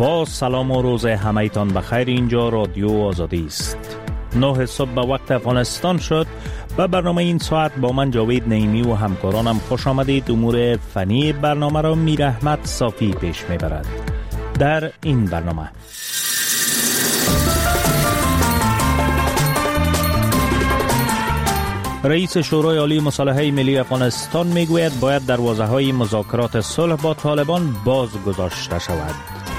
با سلام و روز همه‌تان بخیر. اینجا رادیو آزادی است. 9 صبح به وقت افغانستان شد. به برنامه این ساعت با من جاوید نعیمی و همکارانم خوش آمدید. امور فنی برنامه را میر احمد صافی پیش میبرد. در این برنامه رئیس شورای عالی مصالحه ملی افغانستان میگوید باید دروازه‌های مذاکرات صلح با طالبان باز گذاشته شود.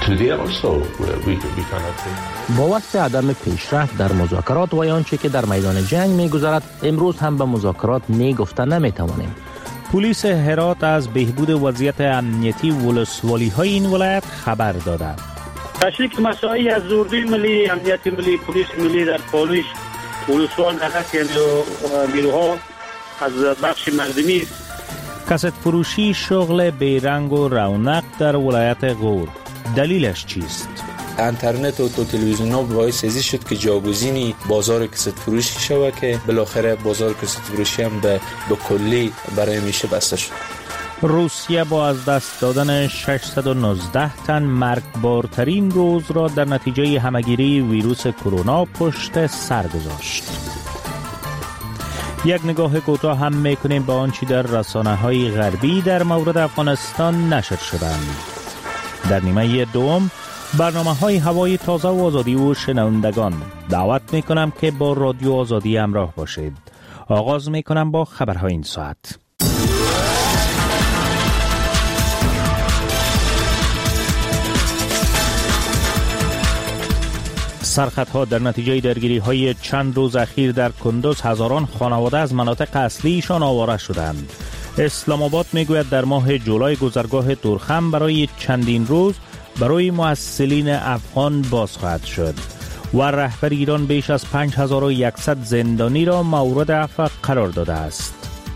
با وصف عدم پیشرفت در مذاکرات و آنچه که در میدان جنگ میگذرد، امروز هم به مذاکرات گفته نمیتوانیم. پلیس هرات از بهبود وضعیت امنیتی ولسوالی‌های این ولایت خبر داده. تشریک مساعی از زوردوی ملی، امنیت ملی، پلیس ملی در پالوش ولسوال دقیق نیروها از بخش مردمی. کسد فروشی شغل بیرنگ و رونق در ولایت غور، دلیلش چیست؟ اینترنت و تلویزیون ها باعث ازی شد که جاگزینی بازار کسد فروشی شود که بالاخره بازار کسد فروشی هم به کلی برای میشه بسته شد. روسیه با از دست دادن 619 تن مرگبارترین روز را در نتیجه همه‌گیری ویروس کرونا پشت سر گذاشت. یک نگاه کوتاه هم میکنیم به آنچه در رسانه‌های غربی در مورد افغانستان نشر شدند. در نیمه دوم برنامه‌های هوای تازه و آزادی و شنوندگان. دعوت میکنم که با رادیو آزادی همراه باشید. آغاز میکنم با خبرهای این ساعت. سرخطها در نتیجه درگیری‌های چند روز اخیر در کندوز هزاران خانواده از مناطق اصلیشان آواره شدند. اسلام آباد میگوید در ماه جولای گذرگاه تورخم برای چندین روز برای محصلین افغان باز خواهد شد و رهبر ایران بیش از 5100 زندانی را مورد عفو قرار داده است.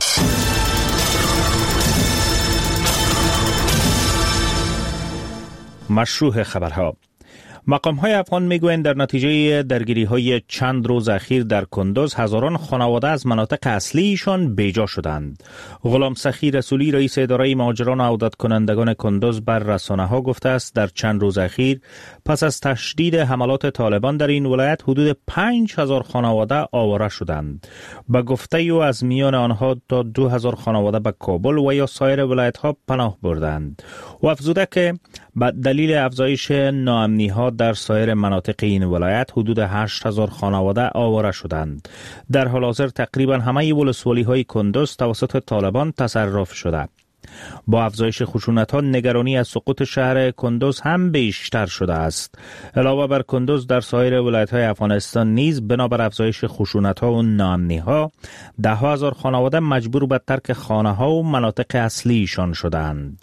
مشروع خبرها. مقام‌های افغان میگویند در نتیجه درگیری‌های چند روز اخیر در کندوز هزاران خانواده از مناطق اصلیشان بیجا شدند. غلام سخی رسولی رئیس اداره مهاجران و عودت کنندگان کندوز بر رسانه‌ها گفته است در چند روز اخیر پس از تشدید حملات طالبان در این ولایت حدود 5000 خانواده آواره شدند. به گفته او از میان آنها تا 2000 خانواده به کابل و یا سایر ولایت‌ها پناه بردند. و افزوده که به دلیل افزایش ناامنی‌ها در سایر مناطق این ولایت حدود 8000 خانواده آواره شدند. در حال حاضر تقریبا همه ولسوالی‌های کندوز توسط طالبان تصرف شده. با افزایش خشونت‌ها نگرانی از سقوط شهر کندوز هم بیشتر شده است. علاوه بر کندوز در سایر ولایت‌های افغانستان نیز بنابر افزایش خشونت‌ها و ناامنی‌ها ده ها هزار خانواده مجبور به ترک خانه‌ها و مناطق اصلیشان شدند.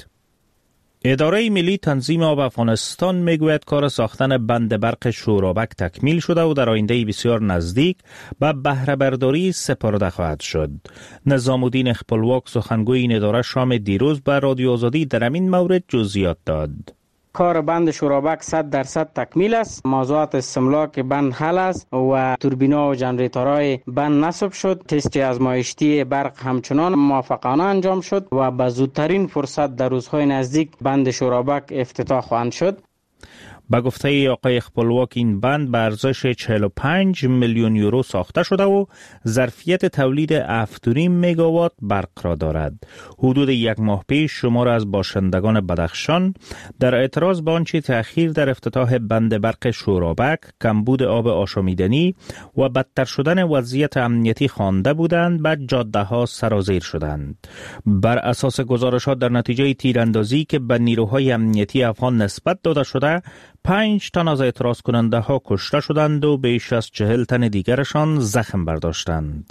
اداره ملی تنظیم آب افغانستان میگوید کار ساختن بند برق شورابک تکمیل شده و در آینده بسیار نزدیک به بهره برداری سپرده خواهد شد. نظام الدین خپلواک سخنگوی این اداره شام دیروز به رادیو آزادی در همین مورد جزئیات داد. کار بند شورابک 100% تکمیل است. موضوعات استملاک بند حل است و توربینا و جنریتورهای بند نصب شد. تست آزمایشتی برق همچنان موافقانه انجام شد و به زودترین فرصت در روزهای نزدیک بند شورابک افتتاح خواهد شد. به گفته آقای خپلواک این بند به ارزش 45 میلیون یورو ساخته شده و ظرفیت تولید 7.5 مگاوات برق را دارد. حدود یک ماه پیش شمار از باشندگان بدخشان در اعتراض به آنچه تأخیر در افتتاح بند برق شورابک، کمبود آب آشامیدنی و بدتر شدن وضعیت امنیتی خوانده بودند به جاده ها سرازیر شدند. بر اساس گزارشات در نتیجه تیراندازی که به نیروهای امنیتی افغان نسبت داده شده 5 تن از اعتراض کننده ها کشته شدند و بیش از 40 تن دیگرشان زخم برداشتند.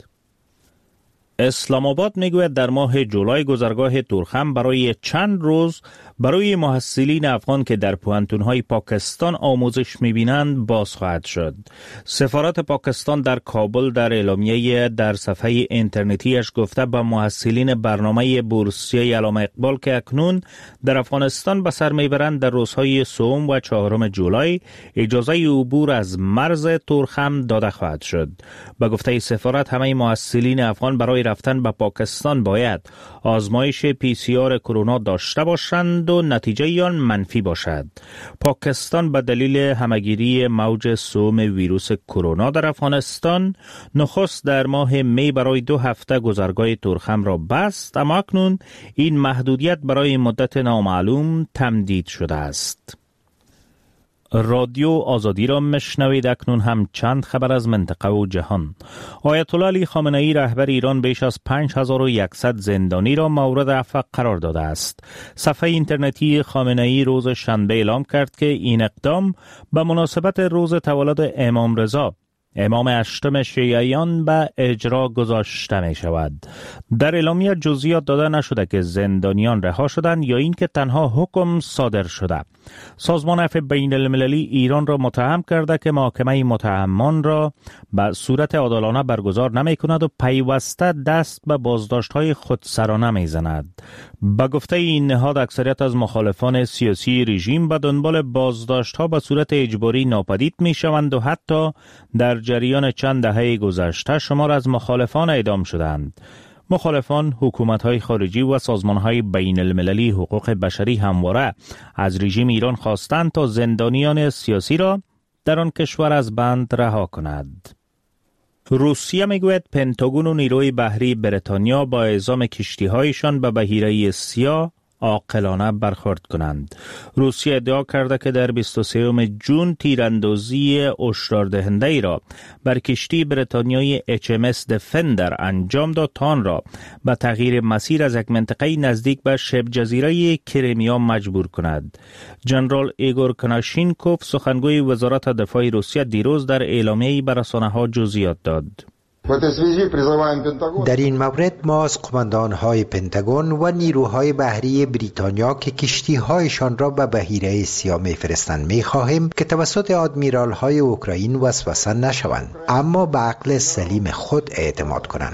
اسلام آباد میگوید در ماه جولای گذرگاه تورخم برای چند روز برای محصلین افغان که در پوهنتون‌های پاکستان آموزش می‌بینند باز خواهد شد. سفارت پاکستان در کابل در اعلامیه در صفحه اینترنتیش گفته به محصلین برنامه بورسیه علامه اقبال که اکنون در افغانستان به سر میبرند در روزهای 3 و 4 جولای اجازه عبور از مرز تورخم داده خواهد شد. به گفته سفارت همه محصلین افغان برای رفتن به پاکستان باید آزمایش PCR کرونا داشته باشند و نتیجه آن منفی باشد. پاکستان به دلیل همگیری موج سوم ویروس کرونا در افغانستان نخست در ماه می برای 2 هفته گذرگاه تورخم را بست، اما اکنون این محدودیت برای مدت نامعلوم تمدید شده است. رادیو آزادی را مشنوید. اکنون هم چند خبر از منطقه و جهان. آیت الله علی خامنه ای رهبر ایران بیش از 5100 زندانی را مورد عفو قرار داده است. صفحه اینترنتی خامنه ای روز شنبه اعلام کرد که این اقدام به مناسبت روز تولد امام رضا امام 8 شیعیان به اجرا گذاشته می شود. در اعلامیه جزئیات داده نشده که زندانیان رها شدند یا اینکه تنها حکم صادر شده. سازمان عفو بین المللی ایران را متهم کرده که محاکمه متهمان را به صورت عادلانه برگزار نمی کند و پیوسته دست به بازداشت‌های خودسرانه می زند. به گفته این نهاد اکثریت از مخالفان سیاسی رژیم به دنبال بازداشت‌ها به صورت اجباری ناپدید می شوند و حتی در جریان چند دهه گذشته شمار از مخالفان اعدام شدند. مخالفان، حکومت‌های خارجی و سازمان‌های بین المللی حقوق بشری همواره از رژیم ایران خواستند تا زندانیان سیاسی را در آن کشور از بند رها کند. روسیه میگوید پنتاگون و نیروی بحری بریتانیا با اعزام کشتی‌هایشان به بحیره سیاه عاقلانه برخورد کنند. روسیه ادعا کرده که در 23 جون تیراندازی هشداردهنده ای را بر کشتی بریتانیایی HMS Defender انجام داد تا آن را به تغییر مسیر از یک منطقه نزدیک به شبه جزیره کریمیا مجبور کند. جنرال ایگور کناشینکوف سخنگوی وزارت دفاع روسیه دیروز در اعلامیه‌ای به رسانه‌ها جزئیات داد. در این مورد ما از قماندان‌های پنتاگون و نیروهای بحری بریتانیا که کشتی‌هایشان را به بحیره سیاه می‌فرستند می‌خواهیم که توسط آدمیرال‌های اوکراین وسوسه نشوند، اما به عقل سلیم خود اعتماد کنند.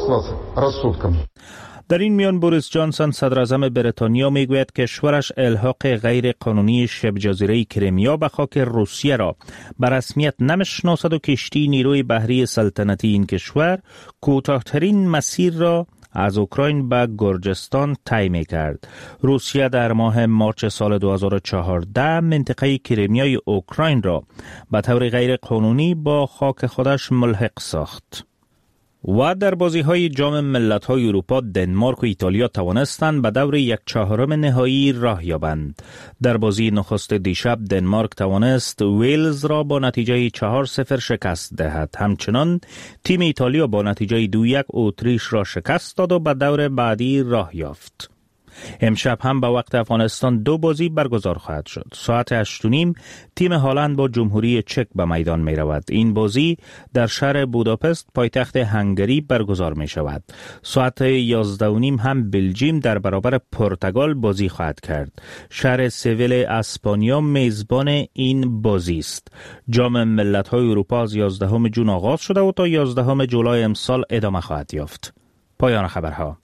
در این میان بوریس جانسون صدر اعظم بریتانیا میگوید کشورش الحاق غیر قانونی شبه جزیره کریمیا به خاک روسیه را به رسمیت نمیشناسد و کشتی نیروی بحری سلطنتی این کشور کوتاه‌ترین مسیر را از اوکراین به گرجستان طی می‌کرد. روسیه در ماه مارچ سال 2014 منطقه کریمیای اوکراین را به طور غیر قانونی با خاک خودش ملحق ساخت. و در بازی‌های جام ملت‌های اروپا دنمارک و ایتالیا توانستند به دور 1/4 نهایی راه یابند. در بازی نخست دیشب دنمارک توانست ویلز را با نتیجه 4-0 شکست دهد. همچنان تیم ایتالیا با نتیجه 2-1 اتریش را شکست داد و به دور بعدی راه یافت. امشب هم به وقت افغانستان 2 بازی برگزار خواهد شد. ساعت 8:30 تیم هلند با جمهوری چک به میدان می رود. این بازی در شهر بوداپست پایتخت هنگری برگزار می شود. ساعت 11:30 هم بلژیم در برابر پرتغال بازی خواهد کرد. شهر سویل اسپانیا میزبان این بازی است. جام ملت‌های اروپا از 11 جون آغاز شده و تا 11 جولای امسال ادامه خواهد یافت. پایان خبرها.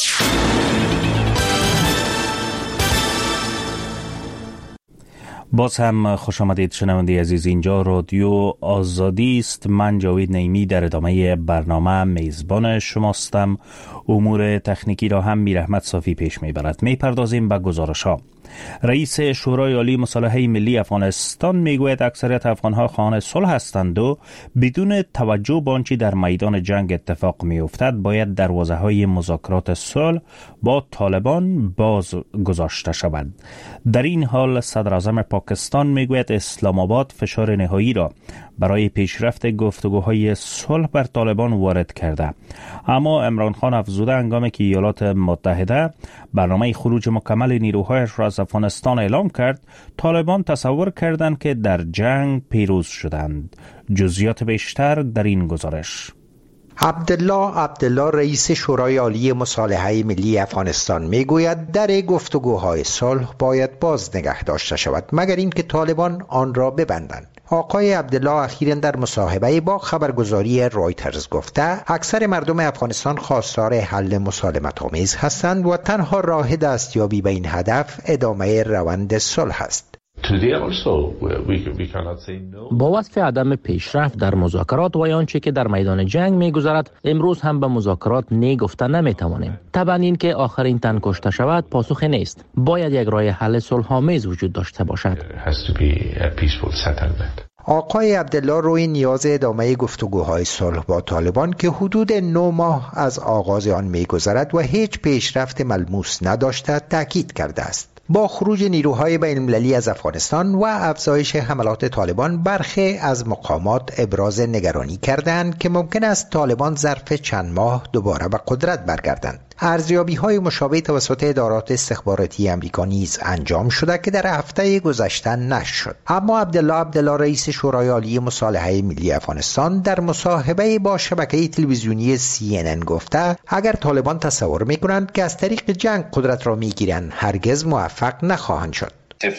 باز هم خوش آمدید شنونده عزیز. اینجا رادیو آزادی است. من جاوید نعیمی در ادامه برنامه میزبان شماستم. امور تکنیکی را هم میرحمت صافی پیش میبرد. میپردازیم به گزارش ها. رئیس شورای عالی مصالحه ملی افغانستان میگوید اکثریت افغانها خواهان صلح هستند و بدون توجه به آنچه در میدان جنگ اتفاق میافتد باید دروازه‌های مذاکرات صلح با طالبان باز گذاشته شود. در این حال صدر اعظم پاکستان میگوید اسلام آباد فشار نهایی را برای پیشرفت گفتگوهای صلح بر طالبان وارد کرده. اما عمران خان افزوده هنگامی که ایالات متحده برنامه خروج مکمل نیروهایش را از افغانستان اعلام کرد، طالبان تصور کردند که در جنگ پیروز شدند. جزئیات بیشتر در این گزارش. عبدالله رئیس شورای عالی مصالحه ملی افغانستان میگوید در گفتگوهای صلح باید باز نگه داشته شود مگر اینکه طالبان آن را ببندند. آقای عبدالله اخیراً در مصاحبه با خبرگزاری رایترز گفته اکثر مردم افغانستان خواستار حل مسالمت‌آمیز هستند و تنها راه دستیابی به این هدف ادامه روند صلح است. با وصف عدم پیشرفت در مذاکرات و آنچه که در میدان جنگ می‌گذرد، امروز هم به مذاکرات نه گفته نمی‌توانیم. طبعا این که آخرین تن کشته شود پاسخ نیست. باید یک راه حل صلح‌آمیز وجود داشته باشد. آقای عبدالله روی نیاز ادامه گفتگوهای صلح با طالبان که حدود 9 ماه از آغاز آن می‌گذرد و هیچ پیشرفت ملموس نداشته تاکید کرده است. با خروج نیروهای بین‌المللی از افغانستان و افزایش حملات طالبان، برخی از مقامات ابراز نگرانی کردند که ممکن است طالبان ظرف چند ماه دوباره به قدرت برگردند. ارزیابی‌های مشابه توسط ادارات استخباراتی آمریکا نیز انجام شده که در هفته گذشته نشر شد. اما عبدالله رئیس شورای عالی مصالحه ملی افغانستان در مصاحبه با شبکه تلویزیونی CNN گفته اگر طالبان تصور می‌کنند که از طریق جنگ قدرت را می‌گیرند، هرگز موفق نخواهند شد.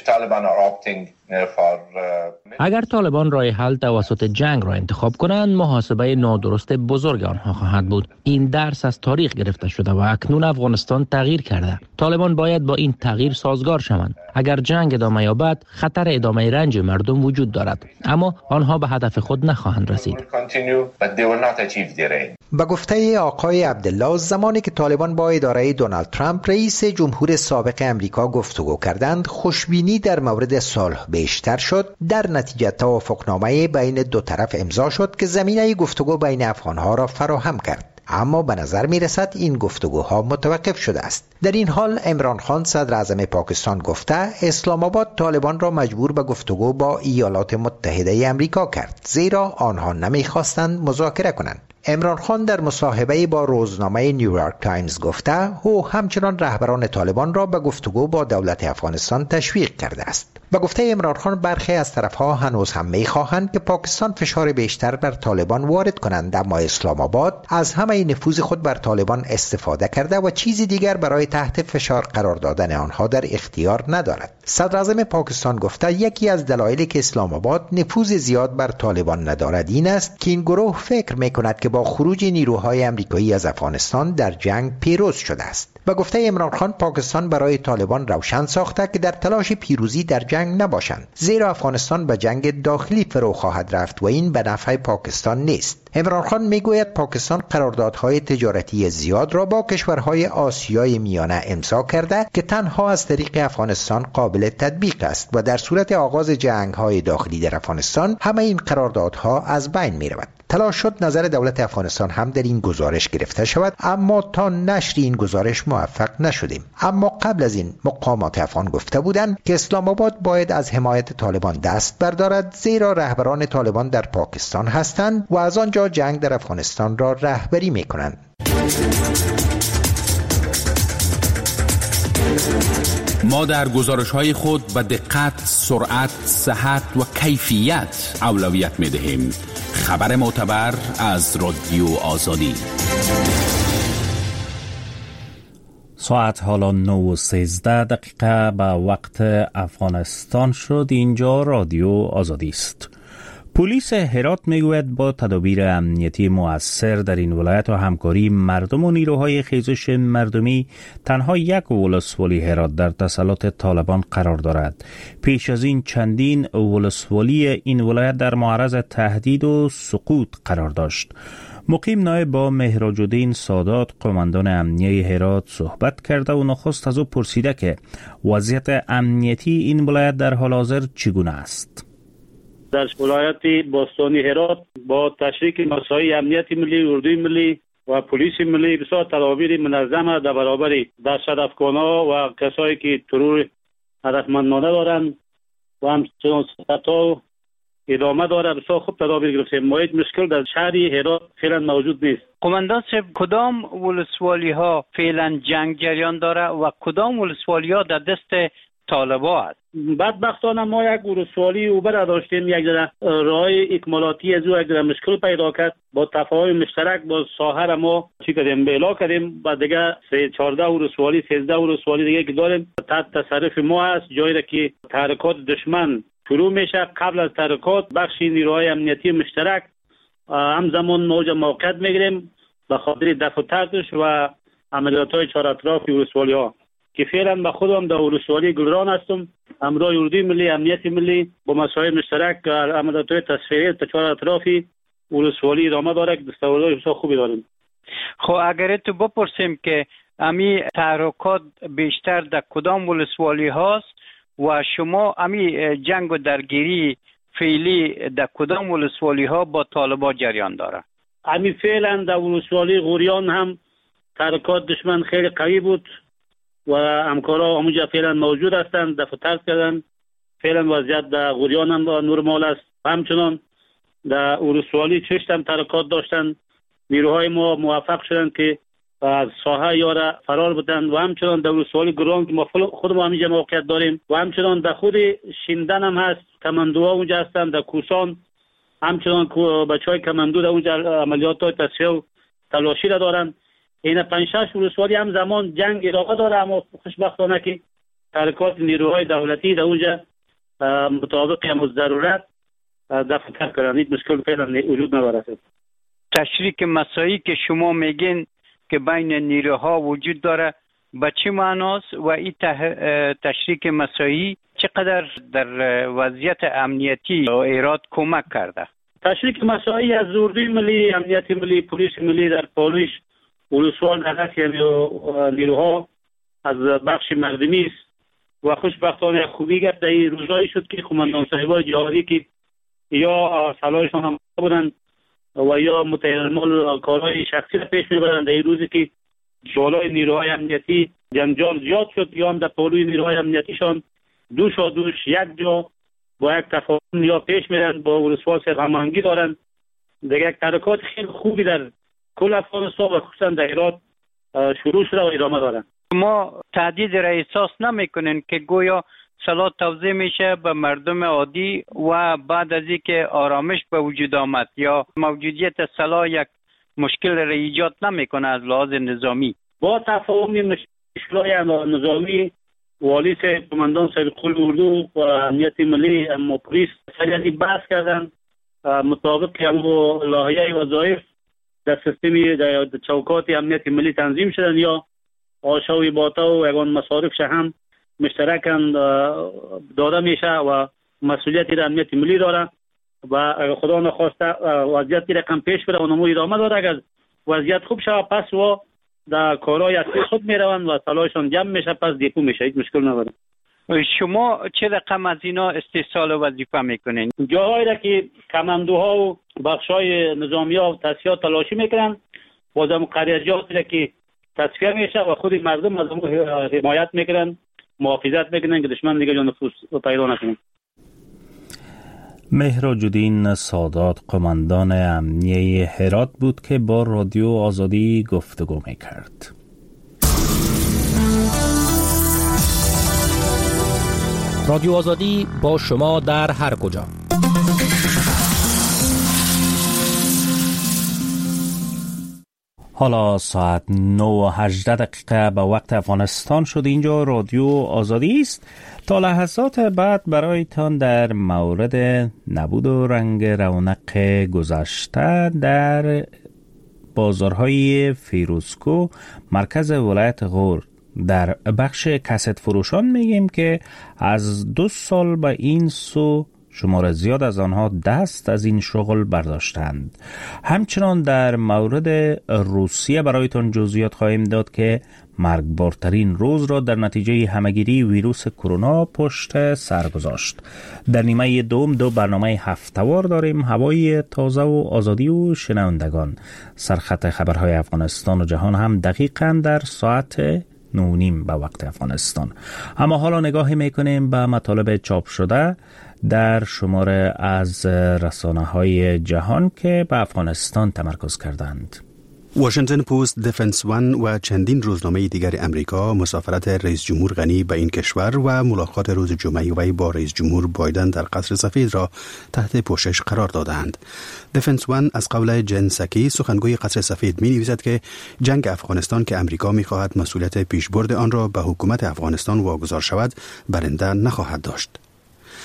اگر طالبان راه حل توسط جنگ را انتخاب کنند، محاسبه نادرست بزرگ آنها خواهد بود. این درس از تاریخ گرفته شده و اکنون افغانستان تغییر کرده. طالبان باید با این تغییر سازگار شوند. اگر جنگ ادامه یابد، خطر ادامه رنج مردم وجود دارد، اما آنها به هدف خود نخواهند رسید. با گفته آقای عبدالله، زمانی که طالبان با اداره دونالد ترامپ رئیس جمهور سابق امریکا گفتگو کردند، خوشبینی در مورد صلح بیشتر شد. در نتیجه توافقنامه بین دو طرف امضا شد که زمینه گفتگو بین افغانها را فراهم کرد. اما به نظر می رسد این گفتگوها متوقف شده است. در این حال عمران خان صدر اعظم پاکستان گفته اسلام آباد طالبان را مجبور به گفتگو با ایالات متحده امریکا کرد، زیرا آنها نمی خواستند مذاکره کنند. عمران خان در مصاحبه با روزنامه نیویورک تایمز گفته او همچنان رهبران طالبان را به گفتگو با دولت افغانستان تشویق کرده است. با گفته عمران خان، برخی از طرفها هنوز هم می‌خواهند که پاکستان فشار بیشتر بر طالبان وارد کنند، اما اسلام آباد از همه نفوذ خود بر طالبان استفاده کرده و چیزی دیگر برای تحت فشار قرار دادن آنها در اختیار ندارد. صدر اعظم پاکستان گفته یکی از دلایلی که اسلام آباد نفوذ زیاد بر طالبان ندارد این است که این گروه فکر می‌کند که با خروج نیروهای آمریکایی از افغانستان در جنگ پیروز شده است. و گفته عمران خان، پاکستان برای طالبان روشن ساخته که در تلاش پیروزی در جنگ نباشند، زیرا افغانستان به جنگ داخلی فرو خواهد رفت و این به نفع پاکستان نیست. عمران خان میگوید پاکستان قراردادهای تجارتی زیاد را با کشورهای آسیای میانه امضا کرده که تنها از طریق افغانستان قابل تطبیق است و در صورت آغاز جنگ‌های داخلی در افغانستان همه این قراردادها از بین می‌رود. تلاش شد نظر دولت افغانستان هم در این گزارش گرفته شود، اما تا نشر این گزارش موفق نشدیم. اما قبل از این مقامات افغان گفته بودند که اسلام آباد باید از حمایت طالبان دست بردارد، زیرا رهبران طالبان در پاکستان هستند و از آنجا جنگ در افغانستان را رهبری می‌کنند. ما در گزارش‌های خود به دقت، سرعت، صحت و کیفیت اولویت می‌دهیم. خبر معتبر از رادیو آزادی. ساعت حالا 9:13 به وقت افغانستان شد. اینجا رادیو آزادی است. پلیس هرات میگوید با تدابیر امنیتی مؤثر در این ولایت و همکاری مردم و نیروهای خیزش مردمی، تنها یک ولسوالی هرات در تسلط طالبان قرار دارد. پیش از این چندین ولسوالی این ولایت در معرض تهدید و سقوط قرار داشت. مقیم نایب با مهراجالدین سادات، قماندان امنیه هرات، صحبت کرده و نخست از او پرسیده که وضعیت امنیتی این ولایت در حال حاضر چگونه است. در ولایت باستانی هرات با تشریک مسائل امنیت ملی، اردوی ملی و پلیس ملی بسیار تدابیر منظم در برابر دهشت افکانا و کسایی که ترور هدفمندانه دارند و همچنان سطح ادامه داره. بسیار خوب تدابیر گرفتیم. ما هیچ مشکل در شهر هرات فعلا موجود نیست. قماندان صاحب، کدام ولسوالی ها فعلا جنگ جریان داره و کدام ولسوالی ها در دست طالبان است؟ بدبختانه ما یک ولسوالی اوبر داشتیم، یک راه اکمالاتی از او یک مشکل پیدا کرد. با تفاهم مشترک با ساحر ما چی کردیم؟ بلا کردیم. بعد دیگه 14 ولسوالی 13 ولسوالی دیگه که داریم تحت تصرف ما است. جایی که تحرکات دشمن شروع میشه، قبل از تحرکات بخشی نیروهای امنیتی مشترک همزمان موج موقعیت میگیریم به خاطر دفع و طردش و عملیات‌های چهار اطرافی ولسوالی ها. که فعلا به خودم در ولسوالی گلران هستم، همراه اردوی ملی، امنیت ملی با مسائل مشترک عملیات تصفیه تا چهار اطرافی ولسوالی ادامه داره که دستاوردهای بسیار خوبی داریم. خب اگر تو بپرسیم که امی تحرکات بیشتر در کدام ولسوالی هاست و شما امی جنگ و درگیری فعلی در کدام ولسوالی ها با طالبان جریان داره؟ امی فعلا در ولسوالی غوریان هم تحرکات دشمن خیلی قوی بود و همکارا همونجا فعلا موجود هستند، دفع ترک کردن. فعلا وضعیت در غوریان هم نرمال است. همچنان در ولسوالی چشت هم تحرکات داشتن، نیروهای ما موفق شدن که از ساحه یاره فرار بودن و همچنان در ولسوالی گلران که ما خود ما همینجا موقعیت داریم و همچنان در خود شیندن هم هست، کماندوها اونجا هستن، در کوسان همچنان بچهای کماندو در اونجا عملیات تصفیه و تلاشی را دارن. این 5-6 ولسوالی هم زمان جنگ ادامه داره، اما خوشبختانه که حرکات نیروهای دولتی در اونجا مطابق هم ضرورت دفع کردن، هیچ مشکل فعلا وجود نداره. تشریک مسایی که شما میگین که بین نیروها وجود داره به چه معناست و این تشریک مسایی چقدر در وضعیت امنیتی ایراد کمک کرده؟ تشریک مسایی از اردوی ملی، امنیت ملی، پلیس ملی در پالیش ولسوال در دست نیروها از بخش مردمی است و خوشبختانه خوبی گرفت. در این روزایی شد که قماندان صاحبای جهادی که یا سلاحشان هم بودند و یا متعمل کارهای شخصی را پیش میبرند، در این روزی که بالای نیروهای امنیتی جنجال زیاد شد یا هم در پالوی نیروهای امنیتیشان دوش یک جا با یک تفاهم یا پیش میرند، با ولسوال هماهنگی دارند. دیگه یک تحرکات خیلی خوبی در کل افغانستان و خصوصا در هرات شروع شده و ادامه دارند. ما تهدید را احساس نمیکنین که گویا سلاح توزیع میشه به مردم عادی و بعد از اینکه آرامش به وجود آمد یا موجودیت سلاح یک مشکل را ایجاد نمیکنه از لحاظ نظامی؟ با تفاهم مشکلات نظامی والی صاحب، قماندان صاحب قل اردو و امنیت ملی و پلیس سریعی بحث کردن مطابق هم لایحه وظایف در سیستم در چوکات امنیت ملی تنظیم شدن یا آشوی باتا و یگان مصارف هم مشترکاً داده میشه و مسئولیتی در امنیت ملی داره و اگر خدا نخواسته وضعیتی رقم پیش بره و نمو ادامه داره، اگر وضعیت خوب شود پس و در کارهای اصلی خود میروند و سلاحشان جمع میشه، پس دیپو میشه، هیچ مشکل نداره. شما چه رقم از اینا استحصال وظیفه میکنین؟ جاهایی را که کماندوها و بخشای نظامی ها و تصفیه تلاشی میکنن، بازم قریجاتی را که تصفیه میشه و خود مردم از اون حمایت میکنن، محافظت میکنن که دشمن دیگه جان نفوس پیدا نکنن. مهراجالدین سادات قماندان امنیه هرات بود که با رادیو آزادی گفتگو میکرد. رادیو آزادی با شما در هر کجا. حالا ساعت 9:18 به وقت افغانستان شد. اینجا رادیو آزادی است. تا لحظات بعد برایتان در مورد نبود و رنگ رونق گذشته در بازارهای فیروزکوه مرکز ولایت غور در بخش کست فروشان میگیم که از 2 سال به این سو شمار زیاد از آنها دست از این شغل برداشتند. همچنان در مورد روسیه برایتان جزئیات خواهیم داد که مرگبارترین روز را در نتیجه همهگیری ویروس کرونا پشت سر گذاشت. در نیمه دوم 2 برنامه هفته‌وار داریم، هوای تازه و آزادی و شنوندگان. سرخط خبرهای افغانستان و جهان هم دقیقاً در ساعت 9:30 به وقت افغانستان. اما حالا نگاهی میکنیم به مطالب چاپ شده در شماره از رسانه‌های جهان که به افغانستان تمرکز کردند. واشنگتن پست، دفنس ون و چندین روزنامه دیگر امریکا مسافرت رئیس جمهور غنی به این کشور و ملاقات روز جمعه وی با رئیس جمهور بایدن در قصر سفید را تحت پوشش قرار دادند. دفنس ون از قول جن سکی سخنگوی قصر سفید می‌نویسد که جنگ افغانستان که امریکا می‌خواهد مسئولیت پیشبرد آن را به حکومت افغانستان واگذار شود برنده نخواهد داشت.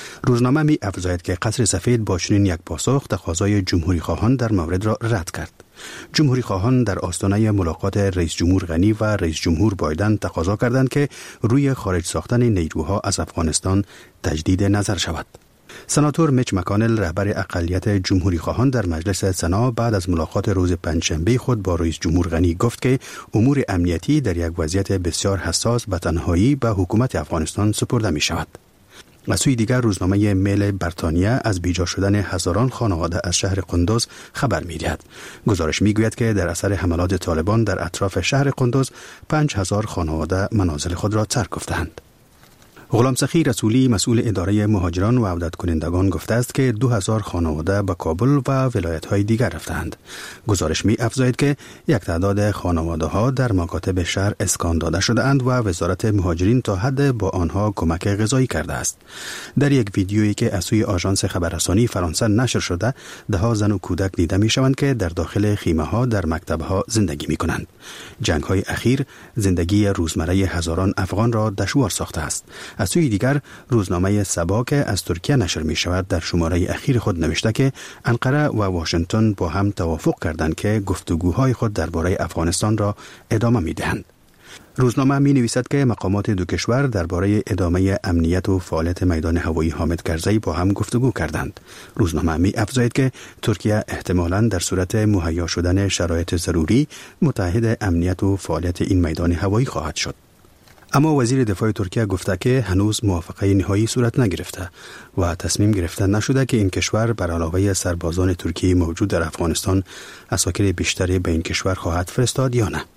روزنامه می افزاید که قصر سفید با چنین یک پاسخ تقاضای جمهوری خواهان در مورد را رد کرد. جمهوری خواهان در آستانه ملاقات رئیس جمهور غنی و رئیس جمهور بایدن تقاضا کردند که روی خارج ساختن نیروها از افغانستان تجدید نظر شود. سناتور میچ مکانل رهبر اقلیت جمهوری خواهان در مجلس سنا بعد از ملاقات روز پنجشنبه خود با رئیس جمهور غنی گفت که امور امنیتی در یک وضعیت بسیار حساس به تنهایی به حکومت افغانستان سپرده می شود. از سوی دیگر روزنامه میل بریتانیا از بیجا شدن هزاران خانواده از شهر قندوز خبر می‌دهد. گزارش می‌گوید که در اثر حملات طالبان در اطراف شهر قندوز 5000 خانواده منازل خود را ترک گفتند. غلامسخی رسولی مسئول اداره مهاجران و عودت کنندگان گفته است که 2000 خانواده به کابل و ولایت‌های دیگر رفتند. گزارش می افزاید که یک تعداد خانواده‌ها در مکاتب شهر اسکان داده شده‌اند و وزارت مهاجرین تا حد با آنها کمک غذایی کرده است. در یک ویدیویی که از سوی آژانس خبررسانی فرانسه نشر شده، ده‌ها زن و کودک دیده می‌شوند که در داخل خیمه‌ها در مکتب‌ها زندگی می‌کنند. جنگ‌های اخیر زندگی روزمره هزاران افغان را دشوار ساخته است. از سوی دیگر روزنامه سبا که از ترکیه نشر می شود در شماره اخیر خود نوشته که انقره و واشنگتن با هم توافق کردند که گفتگوهای خود درباره افغانستان را ادامه می دهند. روزنامه می نویسد که مقامات دو کشور درباره ادامه امنیت و فعالیت میدان هوایی حامد کرزی با هم گفتگو کردند. روزنامه می افزاید که ترکیه احتمالاً در صورت مهیا شدن شرایط ضروری متحد امنیت و فعالیت این میدان هوایی خواهد شد. اما وزیر دفاع ترکیه گفته که هنوز موافقه نهایی صورت نگرفته و تصمیم گرفته نشده که این کشور بر علاوه سربازان ترکیه موجود در افغانستان اساکر بیشتری به این کشور خواهد فرستاد یا نه.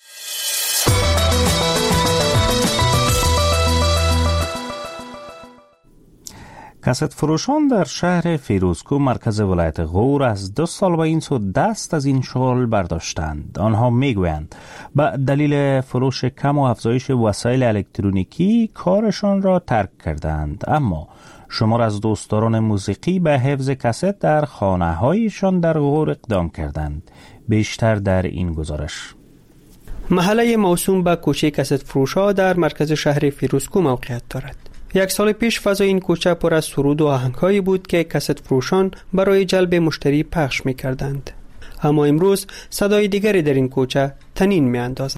کست فروشان در شهر فیروزکو مرکز ولایت غور از 2 سال به این سو دست از این شغل برداشتند. آنها میگویند به دلیل فروش کم و افزایش وسایل الکترونیکی کارشان را ترک کردند، اما شمار از دوستداران موسیقی به حفظ کست در خانه‌هایشان در غور اقدام کردند. بیشتر در این گزارش. محله موسوم به کوچه کست فروشا در مرکز شهر فیروزکو موقعیت دارد. 1 سال پیش فضای این کوچه پر از سرود و آهنگ‌هایی بود که کست فروشان برای جلب مشتری پخش می‌کردند. اما امروز صدای دیگری در این کوچه طنین می‌اندازد.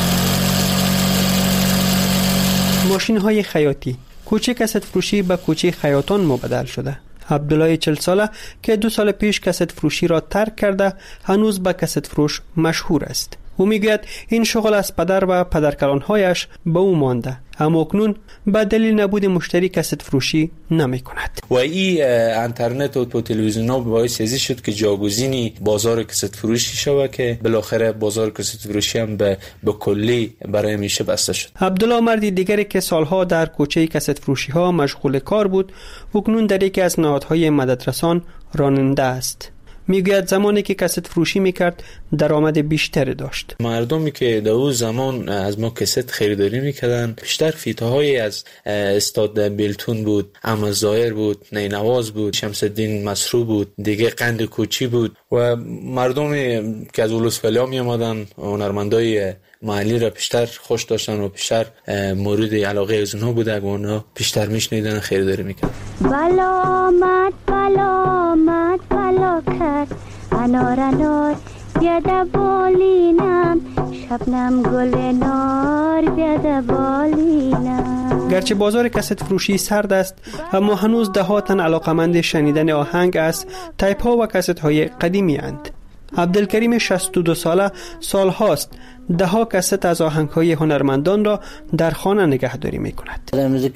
ماشین‌های خیاطی. کوچه کست فروشی به کوچه خیاطان مبدل شده. عبدالله 40 ساله که 2 سال پیش کست فروشی را ترک کرده هنوز به کست فروش مشهور است. او میگوید این شغل از پدر و پدرکلانهایش به او مانده، اما اکنون به دلیل نبود مشتری کست فروشی نمی کند. و این اینترنت و تلویزیون ها باعث ازی شد که جاگزینی بازار کست فروشی شود که بالاخره بازار کست فروشی هم به کلی برای میشه بسته شد. عبدالله مردی دیگری که سالها در کوچه کست فروشی ها مشغول کار بود، اکنون در یکی از نهادهای مددرسان راننده است. میگوید زمانی که کست فروشی میکرد درآمد بیشتری داشت. مردمی که در اون زمان از ما کست خریداری میکردن بیشتر فیتاهای از استاد بیلتون بود، احمد ظاهر بود، نینواز بود، شمس الدین مسرو بود، دیگه قند کوچی بود و مردمی که از ولسوالی می آمدن هنرمندای محلی را بیشتر خوش داشتن و بیشتر مورد علاقه از اونها بوده و اونها بیشتر میشنیدن خریداری میکردن. بلامت بلامت بلا کرد انار انار بیاده بالینم شبنم گل نار بیاده بالینم. گرچه بازار کست فروشی سرد است، اما هنوز ده تن علاقمند شنیدن آهنگ از تایپ ها و کست های قدیمی اند. عبدالکریم 62 ساله سال هاست 10 کست از آهنگ های هنرمندان را در خانه نگهداری می کند. در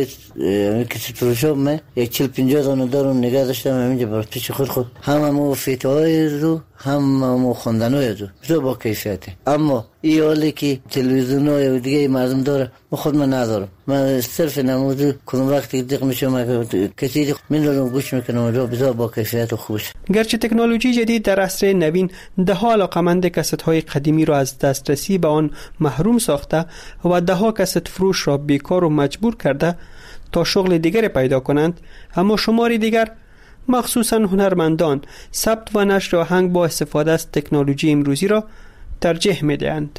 کست فروشا من 40-50 دانه دارم نگه داشتم همینجا بر پیش خود هم فیته های رو هم خوندن های رو با کیفیته. اما این حالی که تلویزیون های دیگه مردم داره خود من ندارم. من صرف نموزو کنم وقتی دیگه میشم کسی من رو گوش میکنم رو بذار با کیفیت و خوش. گرچه تکنولوژی جدید در عصر نوین 10 علاقمند کست های قدیمی را از دسترسی به آن محروم ساخته و 10 کست فروش را بیکار و مجبور کرده تا شغل دیگر پیدا کنند، اما شماری دیگر مخصوصاً هنرمندان ثبت و نشر آهنگ با استفاده از تکنولوژی امروزی را ترجیح می‌دهند.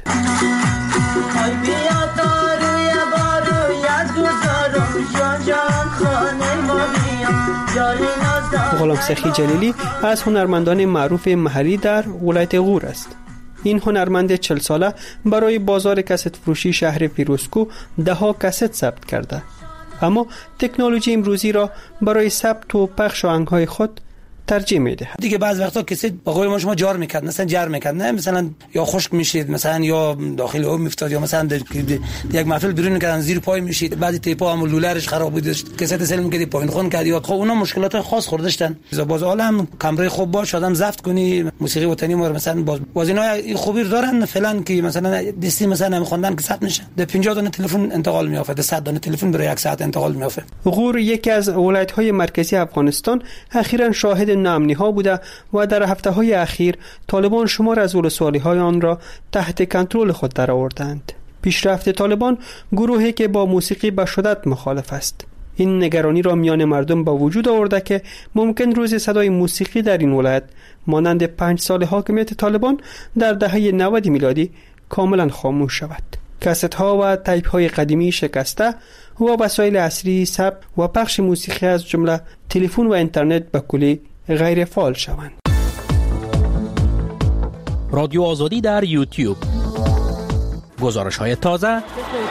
غلام سخی جلیلی از هنرمندان معروف محلی در ولایت غور است. این هنرمند 40 ساله برای بازار کست فروشی شهر فیروزکو 10 کست ثبت کرده، اما تکنولوژی امروزی را برای ثبت و پخش آهنگ‌های خود ترجیح میده. دیگه بعض وقتا کسی با قول شما جار میکرد، مثلا جر میکرد، نه مثلا یا خشک میشید، مثلا یا داخل آب میفتاد، یا مثلا یک محفل بیرون میکردن زیر پای میشید، بعد تیپا هم لولرش خراب بود، کسی سلم میکردی پایین خون کرد، یا خب اونا مشکلات خاص خوردشتن. باز عالم کمره خوب باش آدم زفت کنی موسیقی وطنی ما مثلا باز اینا خوبی دارن فعلا که مثلا دستی مثلا میخوندن که ثبت نشه، ده 50 دانه تلفن انتقال میافته، ده 100 دانه تلفن برای 1 ساعت انتقال میافته. غور یکی از ولایت‌های مرکزی افغانستان اخیراً شاهد ناامنی‌ها بوده و در هفته‌های اخیر طالبان شمار از ولسوالی‌های آن را تحت کنترل خود درآوردند. پیشرفت طالبان گروهی که با موسیقی به شدت مخالف است. این نگرانی را میان مردم با وجود آورده که ممکن روز صدای موسیقی در این ولایت مانند 5 سال حاکمیت طالبان در دهه 90 میلادی کاملا خاموش شود. کاست‌ها و تیپ‌های قدیمی شکسته و وسایل عصری ثبت و پخش موسیقی از جمله تلفن و اینترنت به کلی غیر فعال شوند. رادیو آزادی در یوتیوب، گزارش‌های تازه،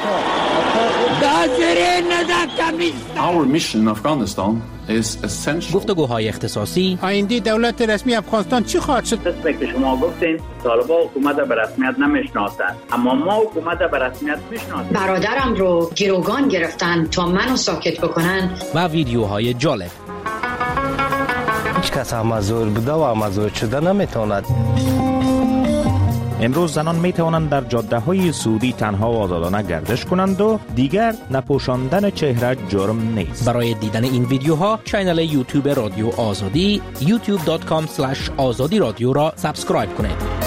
Our mission in Afghanistan is essential. گفتگوهای اختصاصی. آینده دولت رسمی افغانستان چی خواهد شد؟ مثل که شما گفتین طالبان حکومت به رسمیت نمیشناسند، اما ما حکومت به رسمیت میشناسیم. برادرم رو گروگان گرفتن تا منو ساکت بکنن. و ویدیوهای جالب. هیچ کس امازور بوده و امازور شده نمیتواند. امروز زنان می توانند در جاده‌های سعودی تنها و آزادانه گردش کنند و دیگر نپوشاندن چهره جرم نیست. برای دیدن این ویدیوها کانال یوتیوب رادیو آزادی youtube.com/azadi رادیو را سابسکرایب کنید.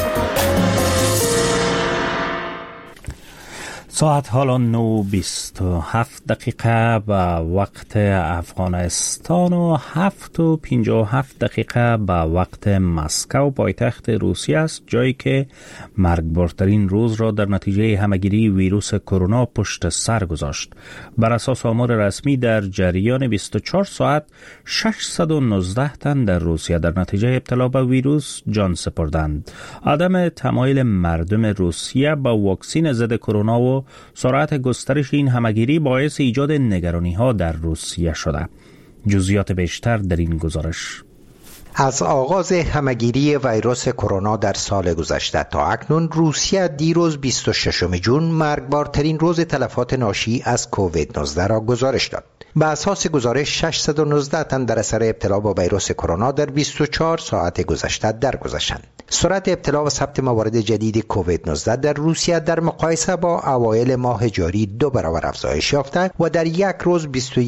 ساعت حالا 9:27 دقیقه به وقت افغانستان و 7:57 دقیقه به وقت مسکو پایتخت روسیه است، جایی که مرگبارترین روز را در نتیجه همه‌گیری ویروس کرونا پشت سر گذاشت. بر اساس آمار رسمی در جریان 24 ساعت 619 تن در روسیه در نتیجه ابتلا به ویروس جان سپردند. عدم تمایل مردم روسیه با واکسن ضد کرونا و سرعت گسترش این همه‌گیری باعث ایجاد نگرانی‌ها در روسیه شده. جزئیات بیشتر در این گزارش. از آغاز همه‌گیری ویروس کرونا در سال گذشته تا اکنون روسیه دیروز 26 جون مرگبارترین روز تلفات ناشی از کووید 19 را گزارش داد. به اساس گزارش 619 تن در اثر ابتلا با ویروس کرونا در 24 ساعت گذشته درگذشتند. سرعت ابتلا و ثبت موارد جدید کووید 19 در روسیه در مقایسه با اوایل ماه جاری 2 برابر افزایش یافته و در یک روز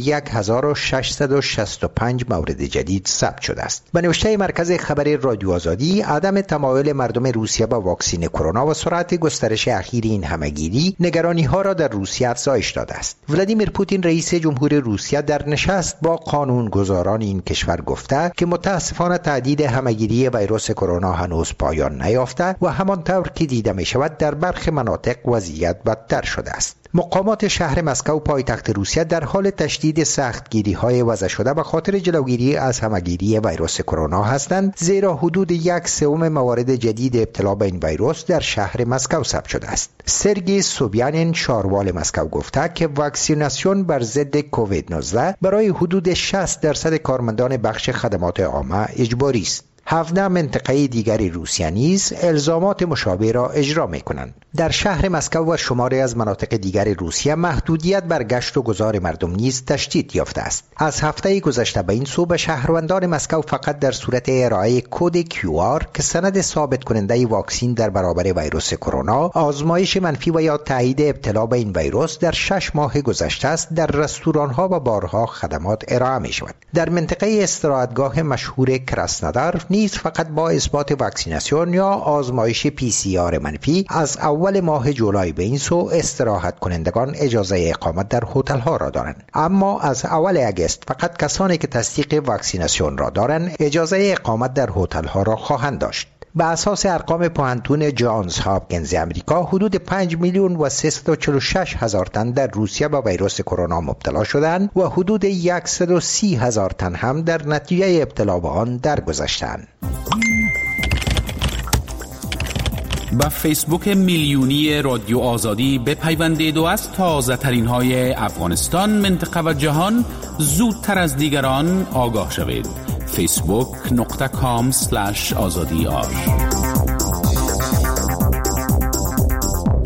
21665 مورد جدید ثبت شده است. به نوشته مرکز خبری رادیو آزادی، عدم تمایل مردم روسیه با واکسن کرونا و سرعت گسترش اخیر این همه‌گیری نگرانی‌ها را در روسیه افزایش داده است. ولادیمیر پوتین رئیس جمهور روسیه در نشست با قانونگذاران این کشور گفته که متاسفانه تهدید همه‌گیری ویروس کرونا هنوز پایان نیافته و همانطور که دیده می شود در برخی مناطق وضعیت بدتر شده است. مقامات شهر مسکو پایتخت روسیه در حال تشدید سختگیری‌های وضع شده به خاطر جلوگیری از همه‌گیری ویروس کرونا هستند، زیرا حدود 1/3 موارد جدید ابتلا به این ویروس در شهر مسکو ثبت شده است. سرگئی سوبیانین شاروال مسکو گفته که واکسیناسیون بر ضد کووید 19 برای حدود 60% کارمندان بخش خدمات عامه اجباری است. 17 منطقه دیگری روسیه نیز الزامات مشابه را اجرا می‌کنند. در شهر مسکو و شماری از مناطق دیگر روسیه محدودیت بر گشت و گذار مردم نیز تشدید یافته است. از هفته گذشته به این سو به شهروندان مسکو فقط در صورت ارائه کد QR که سند ثابت کننده واکسن در برابر ویروس کرونا، آزمایش منفی و یا تایید ابتلا به این ویروس در 6 ماه گذشته است در رستوران‌ها و بارها خدمات ارائه می‌شود. در منطقه استراحتگاه مشهور کراسنودار نیز فقط با اثبات واکسیناسیون یا آزمایش PCR منفی از اول ماه جولای به این سو استراحت کنندگان اجازه اقامت در هتل ها را دارند، اما از اول اگست فقط کسانی که تصدیق واکسیناسیون را دارند اجازه اقامت در هتل ها را خواهند داشت. به اساس ارقام پوهنتون جانز هاپکینز امریکا، حدود 5,346,000 تن در روسیه با ویروس کرونا مبتلا شدند و حدود 130,000 تن هم در نتیجه ابتلا به آن درگذشتند. با فیسبوک میلیونی رادیو آزادی بپیوندید و از تازه ترین های افغانستان، منطقه و جهان زودتر از دیگران آگاه شوید. facebook.com/azadi